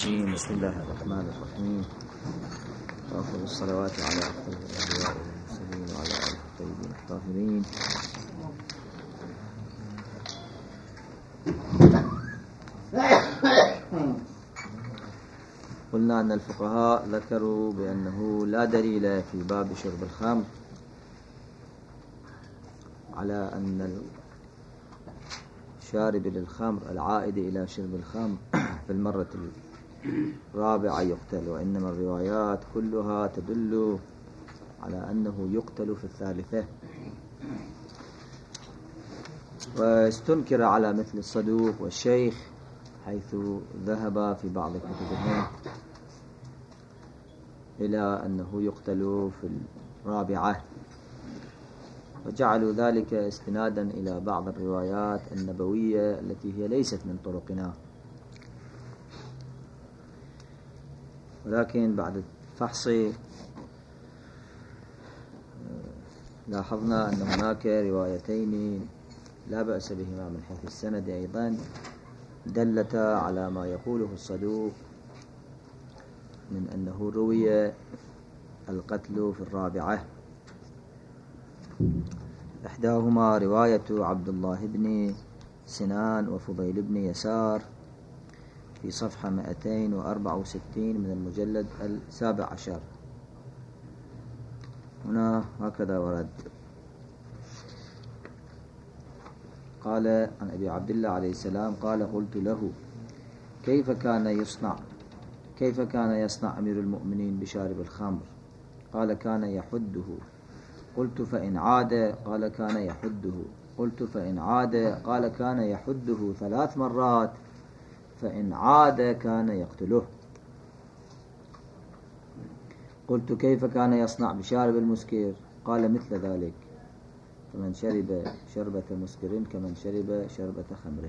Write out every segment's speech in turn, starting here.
الرجيم. بسم الله الرحمن الرحيم. وأفضل الصلوات على أفضل الأنبياء والمرسلين وعلى آله الطيبين الطاهرين. قلنا أن الفقهاء ذكروا بأنه لا دليل في باب شرب الخمر على أن الشارب للخمر العائد إلى شرب الخمر في المرة الرابعة يقتل، وإنما الروايات كلها تدل على أنه يقتل في الثالثة. واستنكر على مثل الصدوق والشيخ حيث ذهب في بعض كتبهم إلى أنه يقتل في الرابعة، وجعلوا ذلك استنادا إلى بعض الروايات النبوية التي هي ليست من طرقنا. ولكن بعد الفحص لاحظنا أن هناك روايتين لا بأس بهما من حيث السند أيضا دلتا على ما يقوله الصدوق من أنه روي القتل في الرابعة. إحداهما رواية عبد الله بن سنان وفضيل بن يسار في صفحة 264 من المجلد 17. هنا هكذا ورد: قال عن أبي عبد الله عليه السلام قال: قلت له كيف كان يصنع أمير المؤمنين بشارب الخمر؟ قال: كان يحده. قلت: فإن عاد؟ قال: كان يحده. قلت: فإن عاد؟ قال: كان يحده 3 مرات، فإن عاد كان يقتله. قلت: كيف كان يصنع بشارب المسكر؟ قال: مثل ذلك، فمن شرب شربة مسكر كمن شرب شربة خمر.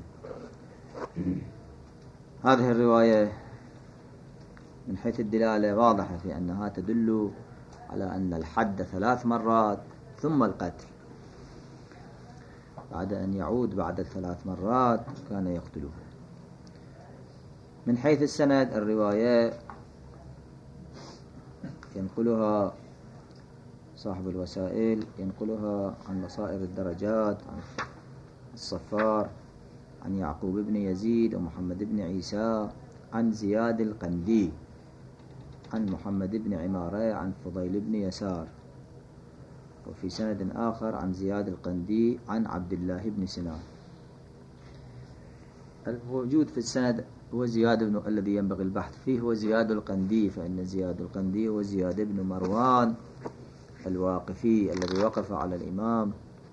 هذه الرواية من حيث الدلالة واضحة في أنها تدل على أن الحد 3 مرات ثم القتل. بعد أن يعود بعد 3 مرات كان يقتله. من حيث السند الرواية ينقلها صاحب الوسائل، ينقلها عن بصائر الدرجات عن الصفار عن يعقوب بن يزيد ومحمد بن عيسى عن زياد القندي عن محمد بن عمارة عن فضيل بن يسار، وفي سند آخر عن زياد القندي عن عبد الله بن سنان. الموجود في السند هو زياد بن الذي ينبغي البحث فيه هو زياد القندي، فإن زياد القندي هو زياد بن مروان الواقفي الذي وقف على الإمام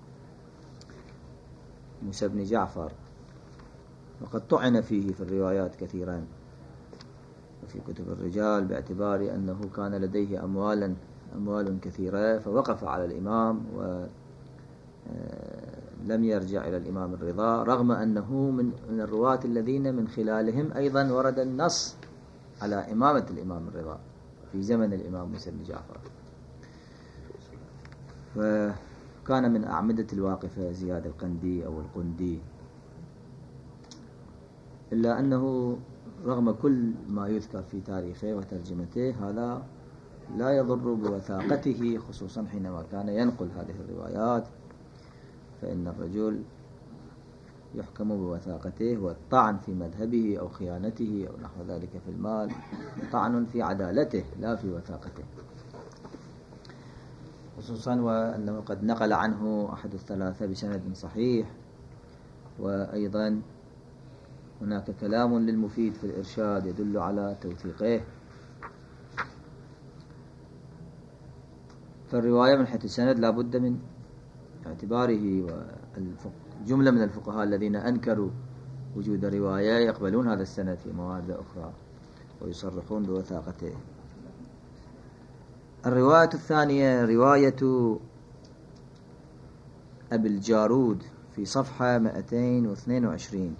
موسى بن جعفر، وقد طعن فيه في الروايات كثيرا وفي كتب الرجال باعتبار أنه كان لديه أموال كثيرة، فوقف على الإمام ولم يرجع إلى الإمام الرضا، رغم أنه من الرواة الذين من خلالهم أيضا ورد النص على إمامة الإمام الرضا في زمن الإمام موسى بن جعفر. وكان من أعمدة الواقفة زياد القندي أو القندي، إلا أنه رغم كل ما يذكر في تاريخه وترجمته هذا لا يضر بوثاقته، خصوصا حينما كان ينقل هذه الروايات، فإن الرجل يحكم بوثاقته، والطعن في مذهبه أو خيانته أو نحو ذلك في المال طعن في عدالته لا في وثاقته، خصوصا وأنه قد نقل عنه أحد الثلاثة بسند صحيح. وأيضا هناك كلام للمفيد في الإرشاد يدل على توثيقه. فالرواية من حيث السند لا بد من اعتباره، وجملة من الفقهاء الذين أنكروا وجود رواية يقبلون هذا السند في مواد أخرى ويصرحون بوثاقته. الرواية الثانية رواية أبي الجارود في صفحة 222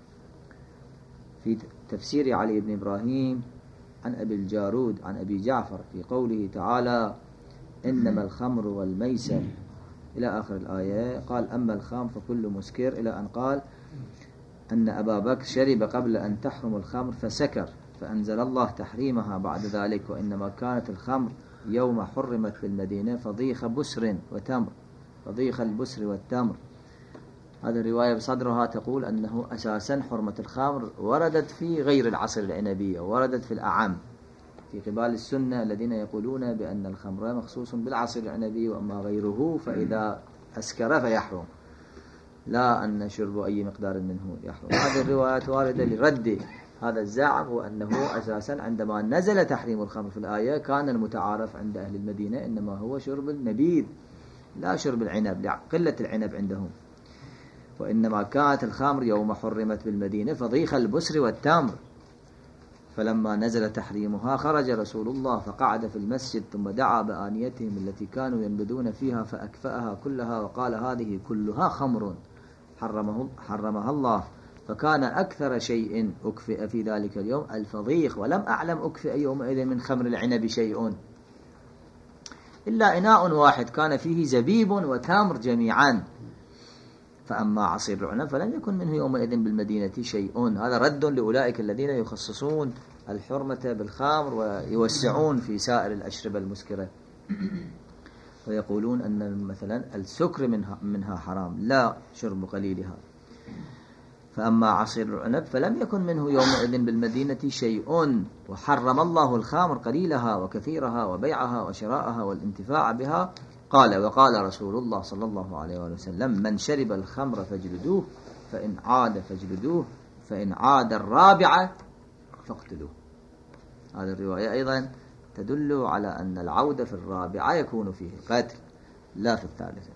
في تفسير علي بن إبراهيم عن أبي الجارود عن أبي جعفر في قوله تعالى: إنما الخمر والميسر إلى آخر الآية. قال: أما الخمر فكل مسكر، إلى أن قال أن أبا بكر شرب قبل أن تحرم الخمر فسكر فأنزل الله تحريمها بعد ذلك. وإنما كانت الخمر يوم حرمت بالمدينة فضيخ بسر وتمر، فضيخ البسر والتمر. هذه الرواية بصدرها تقول أنه أساسا حرمة الخمر وردت في غير العصر العنبي، وردت في الأعم في قبال السنة الذين يقولون بأن الخمر مخصوص بالعصر العنبي، وأما غيره فإذا أسكر فيحرم، لا أن شرب أي مقدار منه يحرم. هذه الروايات واردة لرد هذا الزعم، وأنه أساسا عندما نزل تحريم الخمر في الآية كان المتعارف عند أهل المدينة إنما هو شرب النبيذ لا شرب العنب لقلة العنب عندهم. وإنما كانت الخمر يوم حرمت بالمدينة فضيخ البسر والتمر. فلما نزل تحريمها خرج رسول الله فقعد في المسجد، ثم دعا بآنيتهم التي كانوا ينبذون فيها فأكفأها كلها وقال هذه كلها خمر حرمها الله. فكان أكثر شيء أكفئ في ذلك اليوم الفضيخ، ولم أعلم أكفئ يومئذ من خمر العنب شيء إلا إناء واحد كان فيه زبيب وتمر جميعا. فأما عصير العنب فلم يكن منه يومئذ بالمدينة شيء. هذا رد لأولئك الذين يخصصون الحرمة بالخمر ويوسعون في سائر الأشربة المسكرة، ويقولون أن مثلا السكر منها حرام لا شرب قليلها. فأما عصير العنب فلم يكن منه يومئذ بالمدينة شيء، وحرم الله الخمر قليلها وكثيرها وبيعها وشراءها والانتفاع بها. وقال رسول الله صلى الله عليه وسلم من شرب الخمر فاجلدوه، فإن عاد فاجلدوه، فإن عاد الرابعة فاقتلوه. هذه الرواية أيضا تدل على أن العودة في الرابعة يكون فيه قتل لا في الثالثة.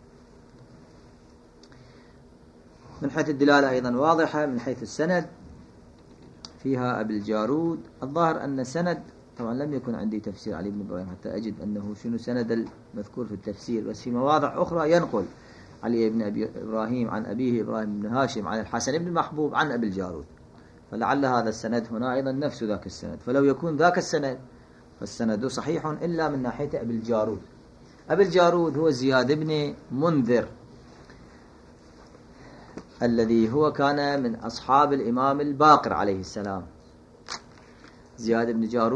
من حيث الدلالة أيضا واضحة. من حيث السند فيها أبي الجارود. الظاهر أن السند طبعا لم يكن عندي تفسير علي بن إبراهيم حتى أجد أنه شنو سند المذكور في التفسير، بس في مواضع أخرى ينقل علي بن إبراهيم عن أبيه إبراهيم بن هاشم عن الحسن بن المحبوب عن أبي الجارود، فلعل هذا السند هنا أيضا نفس ذاك السند. فلو يكون ذاك السند فالسند صحيح إلا من ناحية أبي الجارود. أبي الجارود هو زياد بن منذر الذي هو كان من أصحاب الإمام الباقر عليه السلام. زياد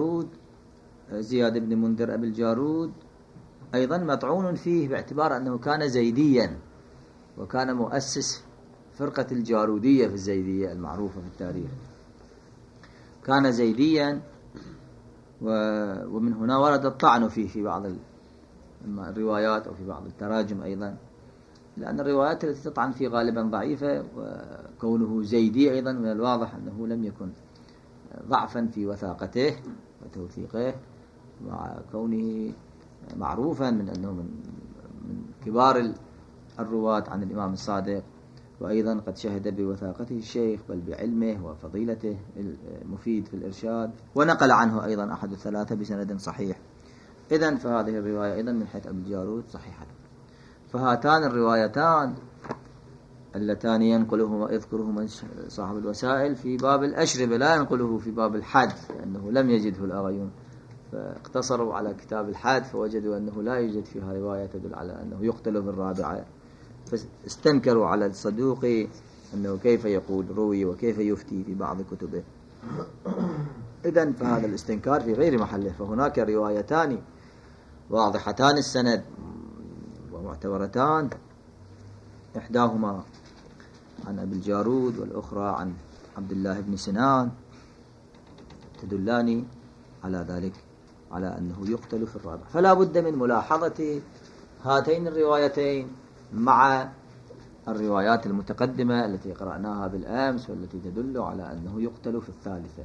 بن منذر أبي الجارود أيضا مطعون فيه باعتبار أنه كان زيديا، وكان مؤسس فرقة الجارودية في الزيدية المعروفة في التاريخ. كان زيديا، ومن هنا ورد الطعن فيه في بعض الروايات أو في بعض التراجم أيضا، لأن الروايات التي تطعن فيه غالبا ضعيفة، وكونه زيدي أيضا من الواضح أنه لم يكن ضعفا في وثاقته وتوثيقه، مع كونه معروفا من أنه من كبار الرواة عن الإمام الصادق، وأيضا قد شهد بوثاقته الشيخ بل بعلمه وفضيلته المفيد في الإرشاد، ونقل عنه أيضا أحد الثلاثة بسند صحيح. إذن فهذه الرواية أيضا من حيث أبي الجارود صحيحة. فهاتان الروايتان اللتان يذكرهما صاحب الوسائل في باب الأشربة لا ينقله في باب الحد، لأنه لم يجده الأغيون، فاقتصروا على كتاب الحد فوجدوا أنه لا يوجد فيها رواية تدل على أنه يقتل بالرابعة، فاستنكروا على الصدوق أنه كيف يقول روي وكيف يفتي في بعض كتبه. إذن فهذا الاستنكار في غير محله. فهناك روايتان واضحتان السند ومعتبرتان، إحداهما عن أبي الجارود والأخرى عن عبد الله بن سنان، تدلان على ذلك، على أنه يقتل في الرابع. فلا بد من ملاحظة هاتين الروايتين مع الروايات المتقدمة التي قرأناها بالأمس والتي تدل على أنه يقتل في الثالثة.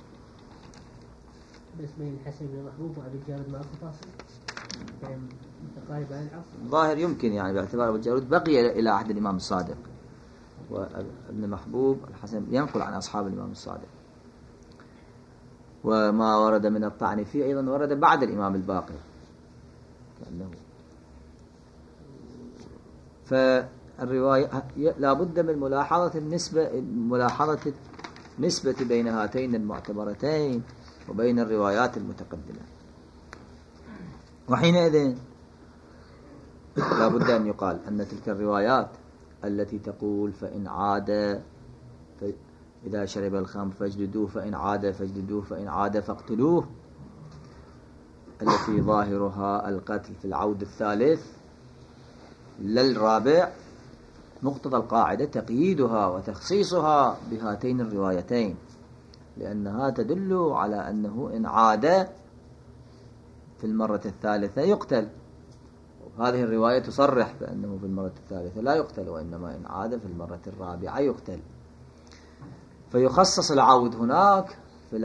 بس بين الحسن بن محبوب وأبي الجارود ما فاصل متقارب عن العصر. ظاهر يمكن يعني باعتبار أبي الجارود بقي إلى عهد الإمام الصادق، وابن محبوب الحسن ينقل عن أصحاب الإمام الصادق، وما ورد من الطعن فيه أيضا ورد بعد الإمام الباقر كأنه. فالرواية لا بد من ملاحظة النسبة بين هاتين المعتبرتين وبين الروايات المتقدمة. وحينئذ لا بد أن يقال أن تلك الروايات التي تقول فإن عاد إذا شرب الخمر فاجلدوه فإن عاد فاجلدوه فإن عاد فاقتلوه، التي ظاهرها القتل في العود الثالث للرابع، مقتضى القاعدة تقييدها وتخصيصها بهاتين الروايتين، لأنها تدل على أنه إن عاد في المرة الثالثة يقتل، هذه الرواية تصرح بأنه في المرة الثالثة لا يقتل، وإنما إن عاد في المرة الرابعة يقتل. فيخصص العود هناك في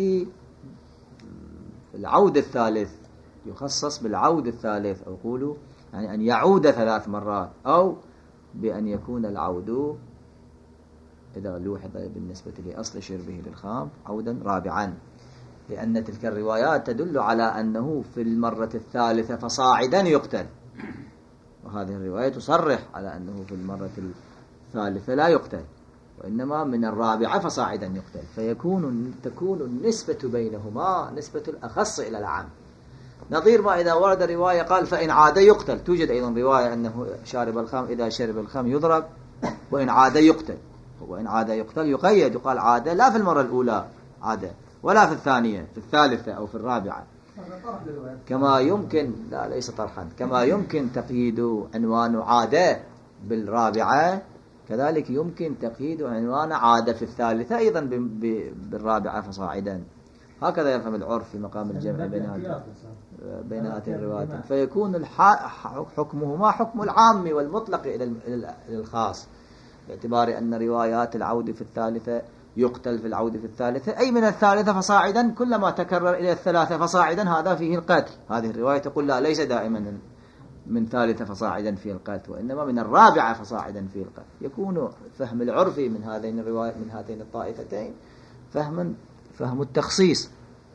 العود الثالث، يخصص بالعود الثالث، أو قولوا يعني أن يعود 3 مرات، أو بأن يكون العود إذا لوحظ بالنسبة لأصل شربه للخمر عودا رابعا، لأن تلك الروايات تدل على أنه في المرة الثالثة فصاعدا يقتل، وهذه الرواية تصرح على أنه في المرة الثالثة لا يقتل، وإنما من الرابعة فصاعدا يقتل، تكون النسبة بينهما نسبة الأخص إلى العام، نظير ما إذا ورد رواية قال فإن عاد يقتل، توجد أيضا رواية أنه شارب الخمر إذا شرب الخمر يضرب وإن عاد يقتل، وإن عاد يقتل يقيد، يقال عاد لا في المرة الأولى عاد، ولا في الثانية، في الثالثة أو في الرابعة، كما يمكن لا ليس طرحا، كما يمكن تقييد عنوان عاد بالرابعة، كذلك يمكن تقييد عنوان عاد في الثالثة أيضا بالرابعة فصاعدا. هكذا يفهم العرف في مقام الجمع بين هاتين الروايات، فيكون حكمهما حكم العام والمطلق إلى الخاص، باعتبار أن روايات العود في الثالثة يقتل في العود في الثالثة، أي من الثالثة فصاعدا، كلما تكرر إلى الثلاثة فصاعدا هذا فيه القتل. هذه الرواية تقول لا، ليس دائما من ثالثة فصاعدا فيه القتل، وإنما من الرابعة فصاعدا فيه القتل. يكون فهم العرفي من هذين الروايات من هاتين الطائفتين فهم التخصيص،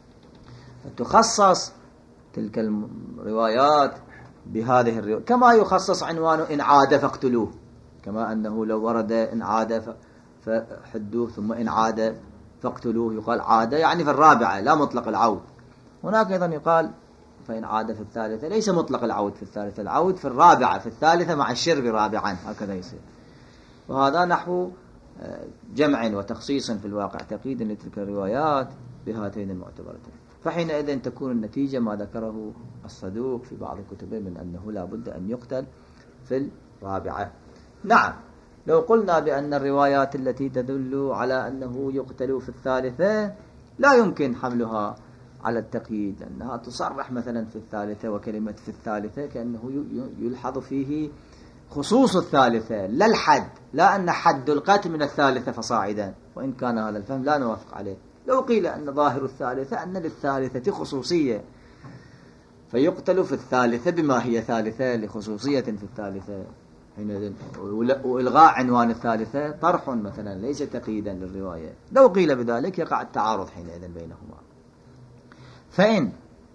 تخصص تلك الروايات بهذه الرواية، كما يخصص عنوان إن عاد فاقتلوه، كما أنه لو ورد إن عاد فحدوه ثم إن عاد فاقتلوه، يقال عاد يعني في الرابعة لا مطلق العود. هناك أيضا يقال فإن عاد في الثالثة، ليس مطلق العود في الثالثة، العود في الرابعة، في الثالثة مع الشرب رابعا، هكذا يصير. وهذا نحو جمع وتخصيص في الواقع، تقييد لتلك الروايات بهاتين المعتبرتين. فحينئذ تكون النتيجة ما ذكره الصدوق في بعض كتبه من أنه لا بد أن يقتل في الرابعة. نعم، لو قلنا بأن الروايات التي تدل على أنه يقتل في الثالثة لا يمكن حملها على التقييد، لأنها تصرح مثلا في الثالثة، وكلمة في الثالثة كأنه يلحظ فيه خصوص الثالثة لا الحد، لا أن حد القتل من الثالثة فصاعدا، وإن كان هذا الفهم لا نوافق عليه. لو قيل أن ظاهر الثالثة أن للثالثة خصوصية فيقتل في الثالثة بما هي ثالثة لخصوصية في الثالثة، حينئذ وإلغاء عنوان الثالثة طرح مثلا ليس تقييدا للرواية. لو قيل بذلك يقع التعارض حينئذ بينهما. فإن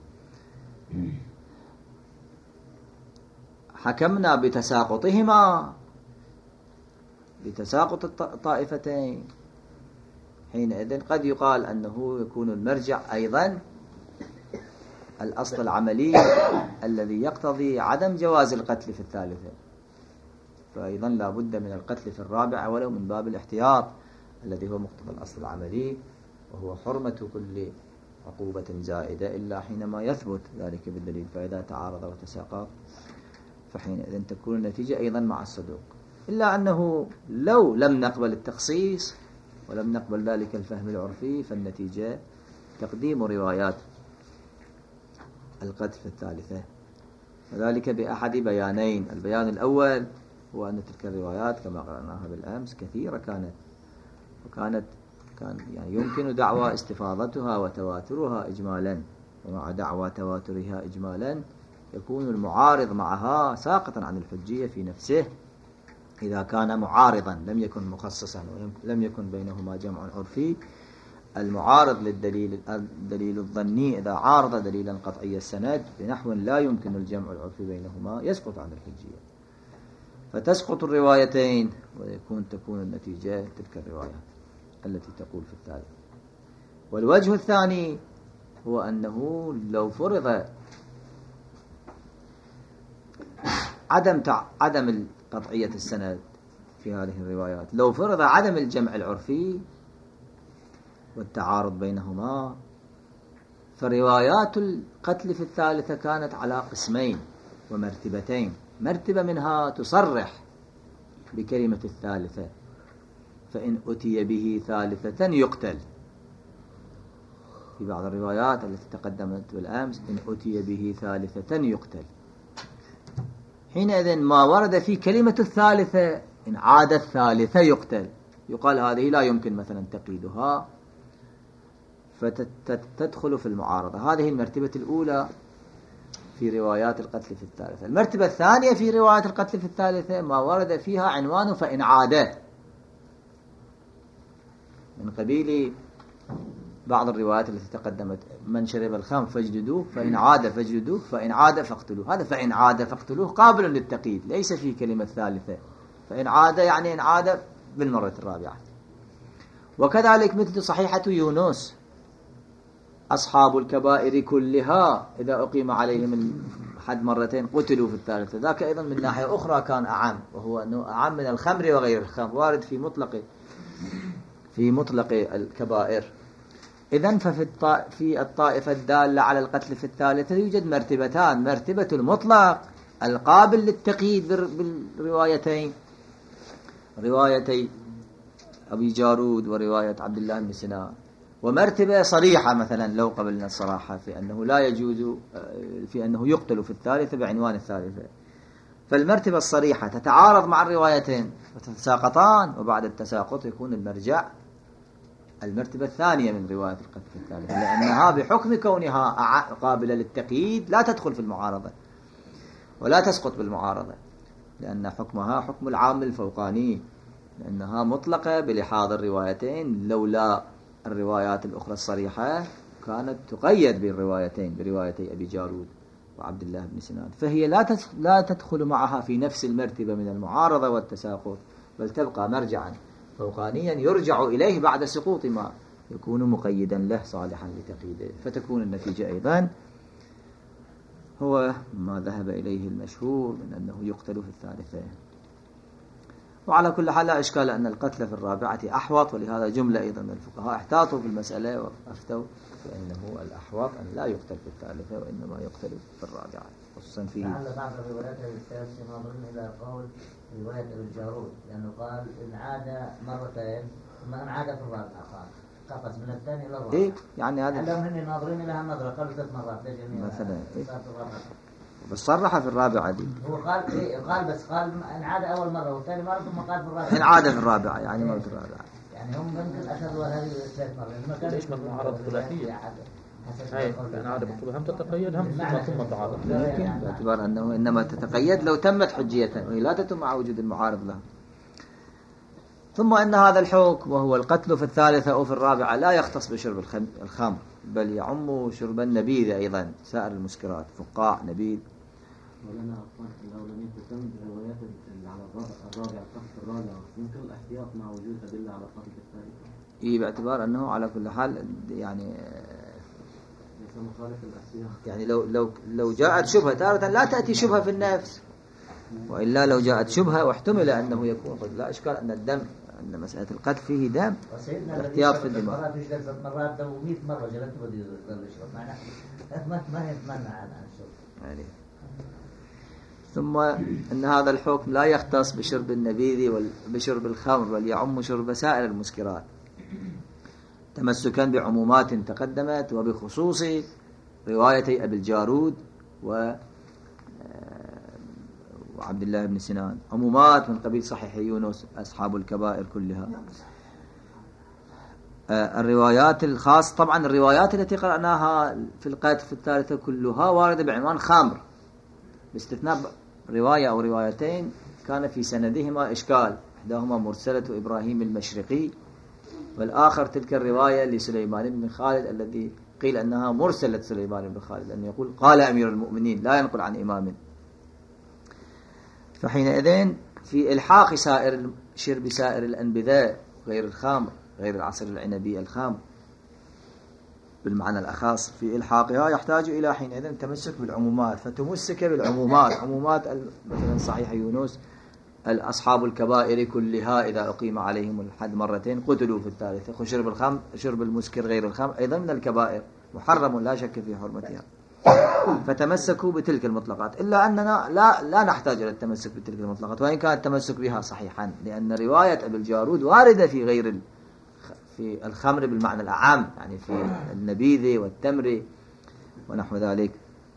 حكمنا بتساقطهما، بتساقط الطائفتين، حينئذ قد يقال أنه يكون المرجع أيضا الأصل العملي الذي يقتضي عدم جواز القتل في الثالثة، فأيضا لا بد من القتل في الرابعة ولو من باب الاحتياط الذي هو مقتضى الأصل العملي، وهو حرمة كل عقوبة زائدة إلا حينما يثبت ذلك بالدليل، فإذا تعارض وتساقط فحينئذ تكون النتيجة أيضا مع الصدوق. إلا أنه لو لم نقبل التخصيص ولم نقبل ذلك الفهم العرفي، فالنتيجة تقديم روايات القتل في الثالثة، وذلك بأحد بيانين. البيان الأول هو أن تلك الروايات كما قرأناها بالأمس كثيرة كان يعني يمكن دعوى استفاضتها وتواترها إجمالا، ومع دعوى تواترها إجمالا يكون المعارض معها ساقطا عن الحجية في نفسه إذا كان معارضا لم يكن مخصصا ولم يكن بينهما جمع عرفي. المعارض الدليل الظني إذا عارض دليلا قطعي السند بنحو لا يمكن الجمع العرفي بينهما يسقط عن الحجية، فتسقط الروايتين تكون النتيجة تلك الروايات التي تقول في الثالث. والوجه الثاني هو أنه لو فرض عدم قطعية السند في هذه الروايات، لو فرض عدم الجمع العرفي والتعارض بينهما. فروايات القتل في الثالثة كانت على قسمين ومرتبتين. مرتبة منها تصرح بكلمة الثالثة، فإن أتي به ثالثة يقتل. في بعض الروايات التي تقدمت بالأمس إن أتي به ثالثة يقتل. حينئذ ما ورد في كلمة الثالثة إن عاد الثالثة يقتل، يقال هذه لا يمكن مثلا تقييدها فتدخل في المعارضة. هذه المرتبة الأولى في روايات القتل في الثالثة. المرتبة الثانية في روايات القتل في الثالثة ما ورد فيها عنوان فإن عاد، من قبيل بعض الروايات التي تقدمت من شرب الخمر فاجلدوه، فإن عاد فاجلدوه، فإن عاد فاقتلوه. هذا فإن عاد فاقتلوه قابل للتقييد، ليس في كلمة ثالثة. فإن عاد يعني إن عاد بالمرة الرابعة. وكذلك مثل صحيحة يونس أصحاب الكبائر كلها إذا أقيم عليهم الحد مرتين قتلوا في الثالثة. ذاك أيضا من ناحية أخرى كان أعم، وهو أنه أعم من الخمر وغير الخمر، وارد في مطلق الكبائر. إذن في الطائفة الدالة على القتل في الثالثة يوجد مرتبتان: مرتبة المطلق القابل للتقييد بالروايتين، روايتي أبي جارود ورواية عبد الله بن سنان، ومرتبة صريحة مثلا لو قبلنا الصراحة في أنه لا يجوز، في أنه يقتل في الثالثة بعنوان الثالثة. فالمرتبة الصريحة تتعارض مع الروايتين فتتساقطان، وبعد التساقط يكون المرجع المرتبة الثانية من رواية القتل في الثالثة، لأنها بحكم كونها قابلة للتقييد لا تدخل في المعارضة ولا تسقط بالمعارضة، لأن حكمها حكم العام الفوقاني، لأنها مطلقة بلحاظ الروايتين. لولا الروايات الأخرى الصريحة كانت تقيد بالروايتين، بروايتي أبي جارود وعبد الله بن سنان، فهي لا تدخل معها في نفس المرتبة من المعارضة والتساقط، بل تبقى مرجعا فوقانيا يرجع إليه بعد سقوط ما يكون مقيدا له صالحا لتقييده، فتكون النتيجة أيضا هو ما ذهب إليه المشهور من أنه يقتل في الثالثة. وعلى كل حال لا إشكال أن القتل في الرابعة أحوط، ولهذا جملة أيضا من الفقهاء احتاطوا في المسألة وأفتوا فإنه الأحوط أن لا يقتل في الثالثة وإنما يقتل في الرابعة، خصوصا في لعل بعض الروايات ينظرون إلى قول رواية ابن جارود، لأنه قال إن عاد مرتين ثم إن عاد في الرابعة قفز من الثاني إلى الرابعة. إيه يعني هذا لهم هن ناظرين لها النظرة قالوا 3 مرات مثلا إيه؟ بس صرح في الرابعة دي هو قال إيه؟ قال إن عاد أول مرة والثاني مرة ثم قال في الرابعة إن عاد في الرابعة يعني مرة الرابعة. يعني هم ممكن أخذوا هذه 3 مرات ليش معارضة ثلاثية؟ هاي لأن عادة بطولة هم تتقيد هم ثم تعارض، ممكن باعتبار أنه إنما تتقيد لو تمت حجية وهي لا تتم مع وجود المعارض لها. ثم أن هذا الحكم وهو القتل في الثالثة أو في الرابعة لا يختص بشرب الخمر، بل يعم شرب النبيذ أيضا، سائر المسكرات، فقاع، نبيذ. ولنا لو لم يتم بالروايات اللي على الرابع القتل الرابع يمكن الاحتياط مع وجود أدلة على القتل في الثالثة. إيه باعتبار أنه على كل حال يعني يعني لو جاءت شبهة تارة لا تأتي شبهة في النفس، وإلا لو جاءت شبهة واحتمل أنه يكون قد لا إشكال أن الدم، أن مسألة القتل فيه دم الاحتياط في الدماء. مرات لو 100 مرة جلت بدي يضل يشرب ما يتمنع عن الشرب يعني. ثم أن هذا الحكم لا يختص بشرب النبيذ وبشرب الخمر، بل يعم شرب سائر المسكرات، تمسكا بعمومات تقدمت وبخصوص روايتي أبي الجارود وعبد الله بن سنان، عمومات من قبيل صحيح يونس أصحاب الكبائر كلها. الروايات الخاصة طبعا الروايات التي قرأناها في القتل في الثالثة كلها واردة بعنوان خمر، باستثناء رواية أو روايتين كان في سندهما إشكال، إحداهما مرسلة إبراهيم المشرقي، والآخر تلك الرواية لسليمان بن خالد الذي قيل أنها مرسلة سليمان بن خالد، لأنه يقول قال أمير المؤمنين لا ينقل عن إمام. فحينئذ في إلحاق شرب سائر الأنبذاء غير الخمر، غير العصر العنبي الخمر بالمعنى الأخص، في إلحاقها يحتاج إلى حينئذ التمسك بالعمومات، فتمسك بالعمومات، عمومات مثلا صحيح يونس أصحاب الكبائر كلها إذا أقيم عليهم الحد مرتين قتلوا في الثالثة. شرب المسكر غير الخمر أيضا من الكبائر محرم لا شك في حرمتها. فتمسكوا بتلك المطلقات، إلا أننا لا نحتاج إلى التمسك بتلك المطلقات، وإن كان التمسك بها صحيحا، لأن رواية أبي الجارود واردة في الخمر بالمعنى الأعم، يعني في النبيذ والتمر ونحو ذلك.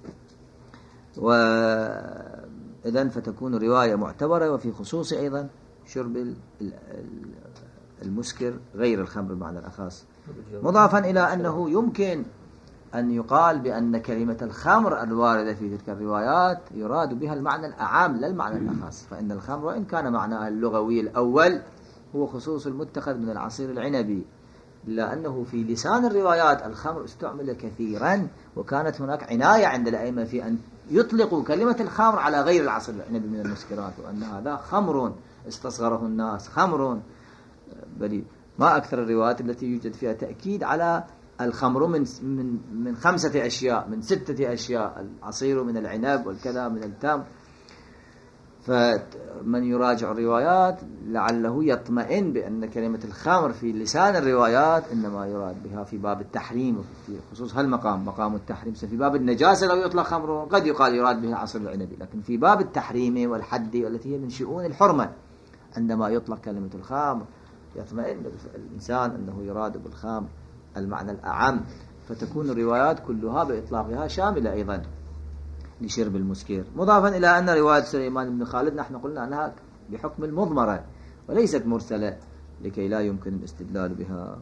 وإذن فتكون رواية معتبرة، وفي خصوص أيضا شرب المسكر غير الخمر بالمعنى الأخص، مضافا إلى أنه يمكن أن يقال بأن كلمة الخمر الواردة في تلك الروايات يراد بها المعنى الأعام لا المعنى الأخص، فإن الخمر وإن كان معناها اللغوي الأول هو خصوص المتخذ من العصير العنبي، إلا أنه في لسان الروايات الخمر استعمل كثيرا، وكانت هناك عناية عند الأئمة في أن يطلقوا كلمة الخمر على غير العصير العنبي من المسكرات، وأن هذا خمر استصغره الناس خمر. بل ما أكثر الروايات التي يوجد فيها تأكيد على الخمر من 5 أشياء، من 6 أشياء، العصير من العنب والكذا من التمر. فمن يراجع الروايات لعله يطمئن بأن كلمة الخمر في لسان الروايات إنما يراد بها في باب التحريم، في خصوص مقام التحريم. في باب النجاسة لو يطلق خمر قد يقال يراد به عصير العنب، لكن في باب التحريم والحد والتي هي من شؤون الحرمة عندما يطلق كلمة الخمر يطمئن الإنسان أنه يراد بالخمر المعنى الأعم، فتكون الروايات كلها بإطلاقها شاملة أيضا لشرب المسكر. مضافا إلى أن رواية سليمان بن خالد نحن قلنا أنها بحكم المضمرة وليست مرسلة لكي لا يمكن الاستدلال بها.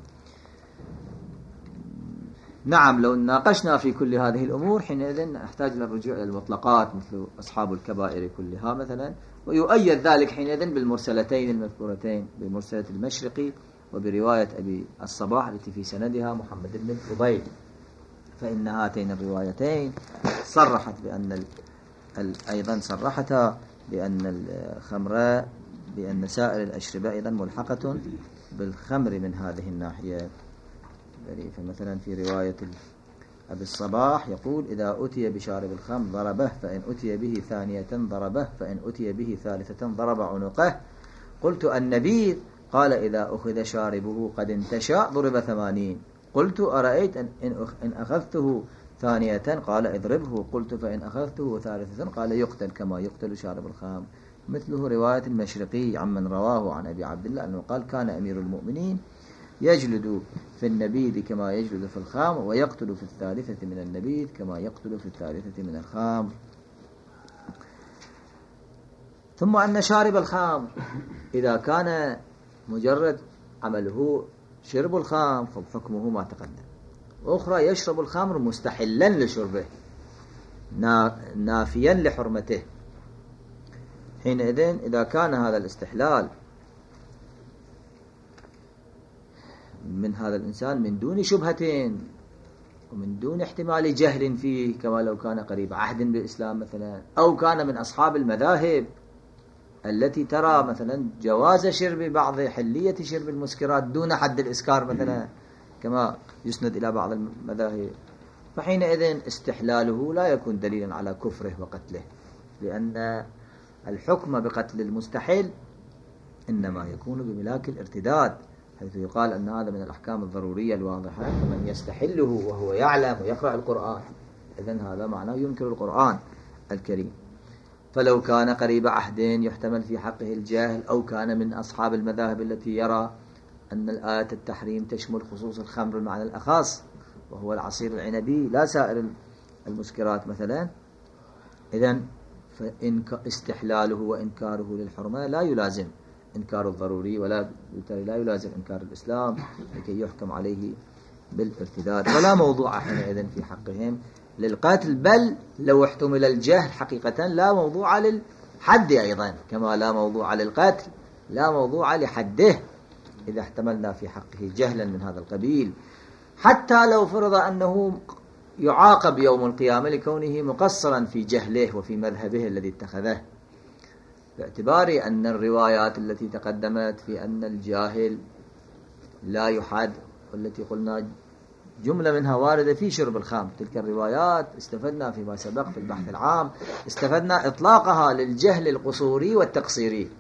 نعم، لو ناقشنا في كل هذه الأمور حينئذ نحتاج للرجوع إلى المطلقات مثل أصحاب الكبائر كلها مثلا، ويؤيد ذلك حينئذ بالمرسلتين المذكورتين، بمرسلة المشرقي وبرواية أبي الصباح التي في سندها محمد بن الفضيل، فإن هاتين الروايتين صرحت بأن أيضا صرحتا بأن الخمر بأن سائر الأشربة أيضا ملحقة بالخمر من هذه الناحية. فمثلا في رواية أبي الصباح يقول: إذا أتي بشارب الخمر ضربه، فإن أتي به ثانية ضربه، فإن أتي به ثالثة ضرب عنقه. قلت: النبيذ؟ قال: إذا أخذ شاربه قد انتشى ضرب 80. قلت: أرأيت إن أخذته ثانية؟ قال: اضربه. قلت: فإن أخذته ثالثة؟ قال: يقتل كما يقتل شارب الخمر. مثله رواية المشرقي عمن رواه عن أبي عبد الله أنه قال: كان أمير المؤمنين يجلد في النبيذ كما يجلد في الخمر، ويقتل في الثالثة من النبيذ كما يقتل في الثالثة من الخمر. ثم أن شارب الخمر إذا كان مجرد عمله شرب الخمر فحكمه ما تقدم، وأخرى يشرب الخمر مستحلا لشربه نافيا لحرمته. حينئذ إذا كان هذا الاستحلال من هذا الإنسان من دون شبهة ومن دون احتمال جهل فيه، كما لو كان قريب عهد بالإسلام مثلا، أو كان من أصحاب المذاهب التي ترى مثلا جواز شرب بعض حلية شرب المسكرات دون حد الإسكار مثلا، كما يسند إلى بعض المذاهب، فحينئذ استحلاله لا يكون دليلا على كفره وقتله، لأن الحكم بقتل المستحل إنما يكون بملاك الارتداد، حيث يقال أن هذا من الأحكام الضرورية الواضحة، فمن يستحله وهو يعلم ويقرأ القرآن إذن هذا معناه ينكر القرآن الكريم. فلو كان قريب عهد يحتمل في حقه الجاهل، أو كان من أصحاب المذاهب التي يرى أن الآية التحريم تشمل خصوص الخمر المعنى الأخص وهو العصير العنبي لا سائر المسكرات مثلا، إذن فإن استحلاله وإنكاره للحرمة لا يلازم إنكار الضروري، ولا يلازم إنكار الإسلام لكي يحكم عليه بالارتداد، ولا موضوع حينئذ في حقهم للقتل، بل لو احتمل الجهل حقيقة لا موضوع للحد أيضا، كما لا موضوع للقتل لا موضوع لحده إذا احتملنا في حقه جهلا من هذا القبيل، حتى لو فرض أنه يعاقب يوم القيامة لكونه مقصرا في جهله وفي مذهبه الذي اتخذه، باعتبار أن الروايات التي تقدمت في أن الجاهل لا يحد، والتي قلنا جملة منها واردة في شرب الخمر، تلك الروايات استفدنا فيما سبق في البحث العام، استفدنا إطلاقها للجهل القصوري والتقصيري،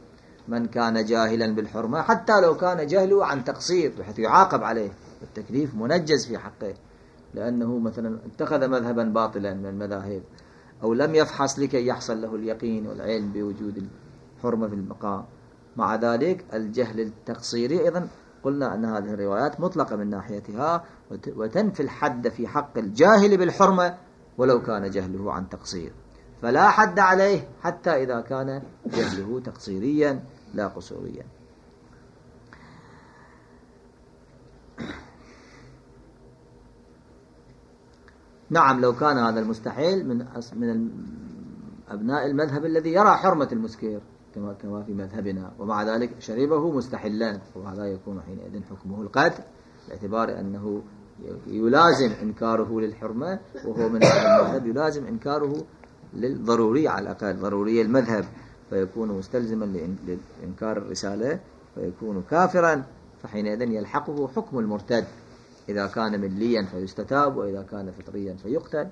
من كان جاهلا بالحرمة حتى لو كان جهله عن تقصير بحيث يعاقب عليه، التكليف منجز في حقه، لأنه مثلا اتخذ مذهبا باطلا من المذاهب أو لم يفحص لكي يحصل له اليقين والعلم بوجود الحرمة في المقام. مع ذلك الجهل التقصيري أيضا قلنا أن هذه الروايات مطلقة من ناحيتها وتنفي الحد في حق الجاهل بالحرمة ولو كان جهله عن تقصير، فلا حد عليه حتى إذا كان جهله تقصيريا لا قصوريا. نعم لو كان هذا المستحيل من أبناء المذهب الذي يرى حرمة المسكر كما في مذهبنا ومع ذلك شربه مستحلا، وهذا يكون حينئذ حكمه القتل باعتبار أنه يلازم إنكاره للحرمة، وهو من المذهب يلازم إنكاره للضروري على الأقل ضروري المذهب، فيكون مستلزما لإنكار الرسالة فيكون كافرا، فحينئذ يلحقه حكم المرتد إذا كان مليا فيستتاب وإذا كان فطريا فيقتل.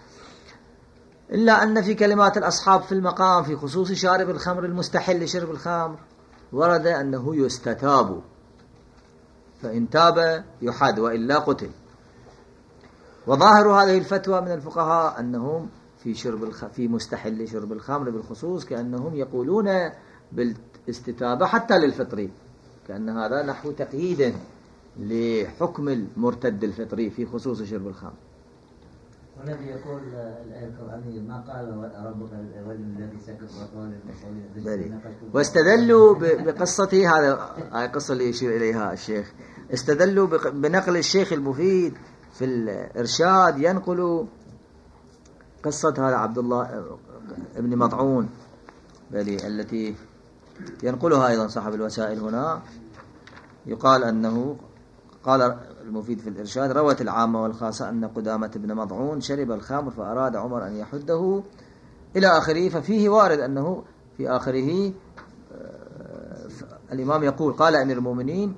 إلا أن في كلمات الأصحاب في المقام في خصوص شارب الخمر المستحل لشرب الخمر ورد أنه يستتاب، فإن تاب يحد وإلا قتل. وظاهر هذه الفتوى من الفقهاء أنهم في مستحل شرب الخمر بالخصوص كأنهم يقولون بالاستتابة حتى للفطري، كأن هذا نحو تقييد لحكم المرتد الفطري في خصوص شرب الخمر. والذي يقول الآية القرآنية ما قال ربك الذي سكت وقال واستدلوا بقصته، هذا قصة اللي يشير إليها الشيخ، استدلوا بنقل الشيخ المفيد في الإرشاد ينقل قصة هذا عبد الله ابن مطعون التي ينقلها أيضا صاحب الوسائل هنا. يقال أنه قال المفيد في الإرشاد روت العامة والخاصة أن قدامة بن مضعون شرب الخمر فأراد عمر أن يحده إلى آخره. ففيه وارد أنه في آخره الإمام يقول قال أمير المؤمنين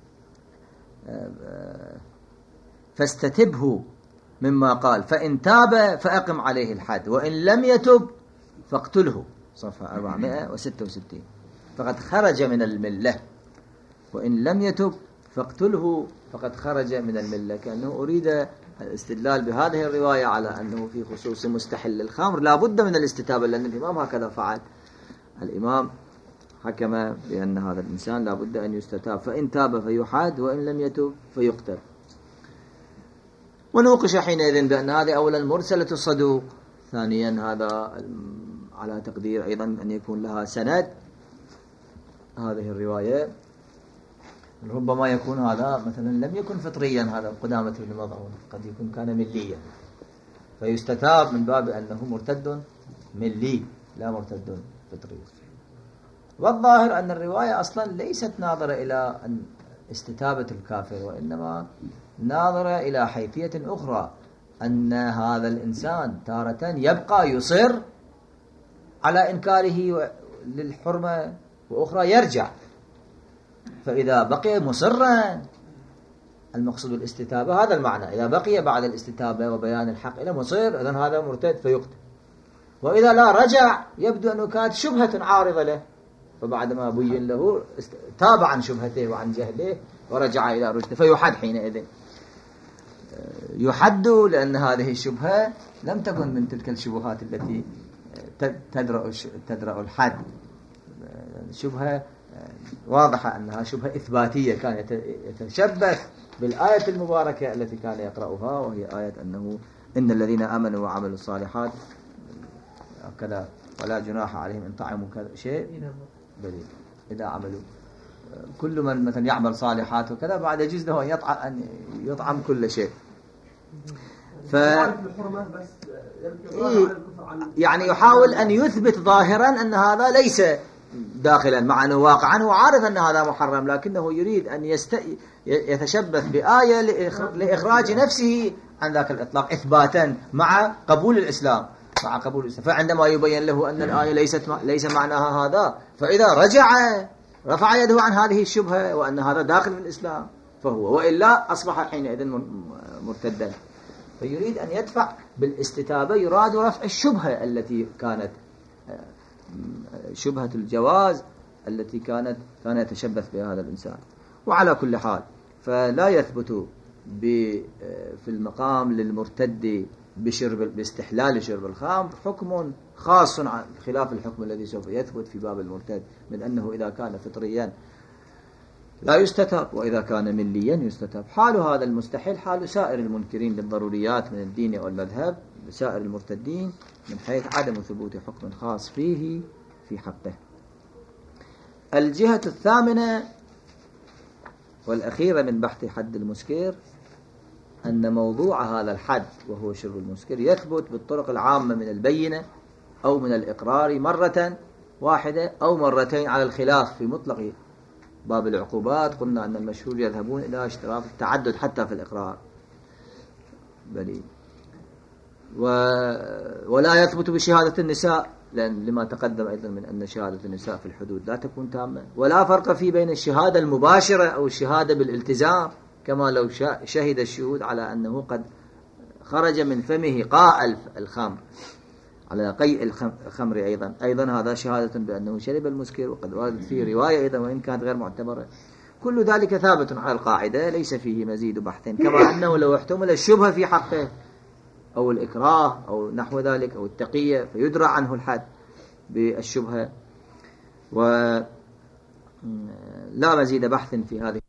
فاستتبه مما قال فإن تاب فأقم عليه الحد وإن لم يتب فاقتله، صفحة 466. فقد خرج من الملة، وإن لم يتب فاقتله فقد خرج من الملة، كأنه أريد الاستدلال بهذه الرواية على أنه في خصوص مستحل الخمر لا بد من الاستتابة، لأن الإمام هكذا فعل، الإمام حكم بأن هذا الإنسان لا بد أن يستتاب، فإن تاب فيحاد وإن لم يتب فيقتل. ونوقش حينئذ بأن هذه أولا مرسلة الصدوق، ثانيا هذا على تقدير أيضا أن يكون لها سند هذه الرواية، ربما يكون هذا مثلا لم يكن فطريا، هذا قدامة بن مضعون قد يكون كان مليا فيستتاب من باب أنه مرتد ملي لا مرتد فطري. والظاهر أن الرواية أصلا ليست ناظرة إلى استتابة الكافر، وإنما ناظرة إلى حيثية أخرى، أن هذا الإنسان تارة يبقى يصر على إنكاره للحرمة وأخرى يرجع، فإذا بقي مصرا المقصود الاستتابة هذا المعنى، إذا بقي بعد الاستتابة وبيان الحق إلى مصر إذن هذا مرتد فيقتل، وإذا لا رجع يبدو أنه كانت شبهة عارضة له، فبعد ما بين له تاب عن شبهته وعن جهله ورجع إلى رشده فيحد. حينئذ يحد لأن هذه الشبهة لم تكن من تلك الشبهات التي تدرأ الحد، شبهة واضحة أنها شبهة إثباتية، كان يتشبث بالآية المباركة التي كان يقرأها، وهي آية أنه إن الذين آمنوا وعملوا الصالحات كذا ولا جناح عليهم إن طعموا كذا شيء بل إذا عملوا كل من مثلا يعمل صالحات وكذا بعد يجوز له أن يطعم كل شيء. يعني يحاول أن يثبت ظاهرا أن هذا ليس داخلا، مع أنه واقعا هو عارف أن هذا محرم، لكنه يريد أن يتشبث بآية لإخراج نفسه عن ذاك الإطلاق إثباتا مع قبول الإسلام. فعندما يبين له أن الآية ليس معناها هذا، فإذا رجع رفع يده عن هذه الشبهة وأن هذا داخل في الإسلام فهو، وإلا أصبح حينئذ مرتدا. فيريد أن يدفع بالاستتابة، يراد رفع الشبهة التي كانت شبهة الجواز التي كان يتشبث بها هذا الإنسان. وعلى كل حال فلا يثبت في المقام للمرتد باستحلال شرب الخمر حكم خاص عن خلاف الحكم الذي سوف يثبت في باب المرتد، من أنه إذا كان فطريا لا يستتب، وإذا كان مليا يستتب. حال هذا المستحل حال سائر المنكرين للضروريات من الدين والمذهب، سائر المرتدين، من حيث عدم ثبوت حكم خاص فيه في حقه. الجهة الثامنة والأخيرة من بحث حد المسكر أن موضوع هذا الحد وهو شرب المسكر يثبت بالطرق العامة من البينة أو من الإقرار مرة واحدة أو مرتين، على الخلاف في مطلق باب العقوبات. قلنا أن المشهور يذهبون إلى اشتراط التعدد حتى في الإقرار بلي. ولا يثبت بشهادة النساء، لأن لما تقدم أيضا من أن شهادة النساء في الحدود لا تكون تامة. ولا فرق في بين الشهادة المباشرة أو الشهادة بالالتزام، كما لو شهد الشهود على أنه قد خرج من فمه قاء الخمر، على قيء الخمر أيضا هذا شهادة بأنه شرب المسكر، وقد وردت فيه رواية أيضا وإن كانت غير معتبرة. كل ذلك ثابت على القاعدة، ليس فيه مزيد بحث. كما أنه لو احتمل الشبهة في حقه أو الإكراه أو نحو ذلك أو التقية فيدرى عنه الحد بالشبهة، ولا مزيد بحث في هذه